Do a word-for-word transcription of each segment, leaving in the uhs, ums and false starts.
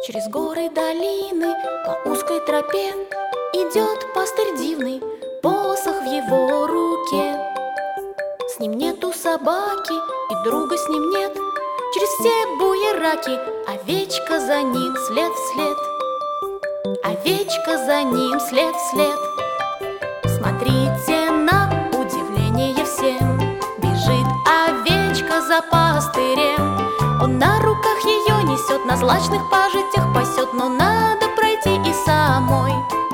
Через горы, долины, по узкой тропе идет пастырь дивный, посох в его руке. С ним нету собаки, и друга с ним нет. Через все буераки овечка за ним след вслед. Овечка за ним след вслед. Смотрите на удивление всем, бежит овечка за пастырем. Он на руках ее несет, на злачных пажитях пасет, но надо пройти и самой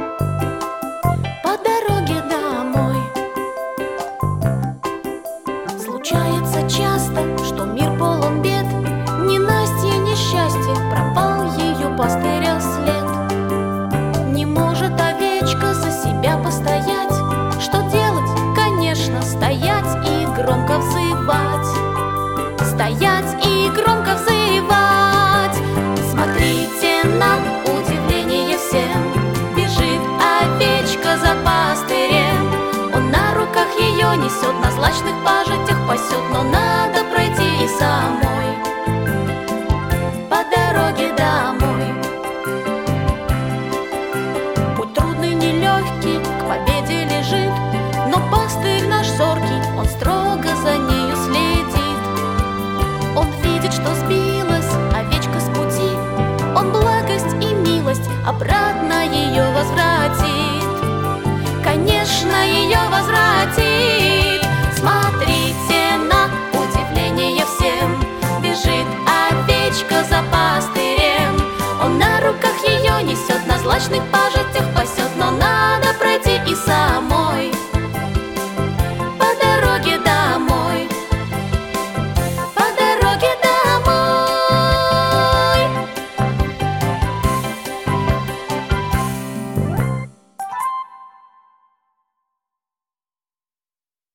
по дороге домой. Случается часто, что мир полон бед, ненастье, несчастье, пропал ее пастыря след. Не может овечка за себя постоять. Что делать? Конечно, стоять и громко взывать. Стоять и громко взывать. Смотрите на удивление всем, бежит овечка за пастырем. Он на руках ее несет, на злачных пажитях пасет, но надо пройти и самой по дороге домой. Путь трудный, нелегкий, к победе лежит, но пастырь наш зоркий, он строго за нею следит. Он видит, что сбилась овечка с пути, он благость и милость обратно ее возвратит. Конечно, ее возвратит. Смотрите на удивление всем, бежит овечка за пастырем. Он на руках ее несет, на злачных пажитях пасет, но надо пройти и самой